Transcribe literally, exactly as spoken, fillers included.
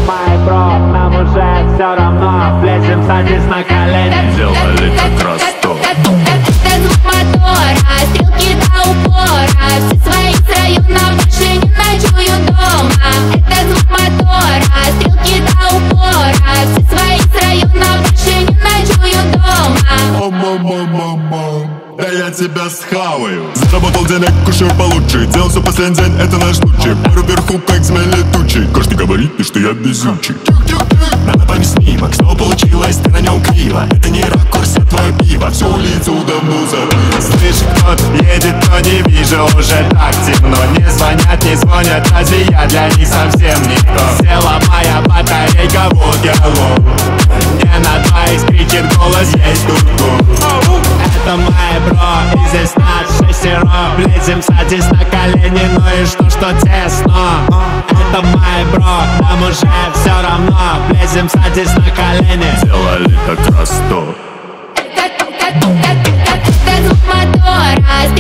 мои бро, нам уже все равно. Влезем, садись на колени. Сделали как раз то. Это звук мотора, стрелки до упора. Все свои с района больше не ночуют дома. Это звук мотора, стрелки до упора. Все свои с района больше не ночуют дома. О-ма-ма-ма-ма, да я тебя схаваю. Заработал денег, кушаю получше. Делал все последний день, это наш случай. Пару вверху, как змей летучий. Каждый говорит мне, что я безумчик. Надо память снимок, снова получилось, ты на нем криво. Это не ракурс, а твое пиво. Всю улицу давно забыл. Слышь, кто-то едет, но не вижу, уже так темно. Не звонят, не звонят, разве я для них совсем никто? Села моя батарейка, вот я лов. Не на двоих кричит голос, есть тут-тут. Это мои бро, и здесь нас шестеро. Влезем, садись на колени, ну и что, что тесно. Это мои бро, нам уже все равно. Влезем, садись на колени. Сделали как раз то. Это звук мотора,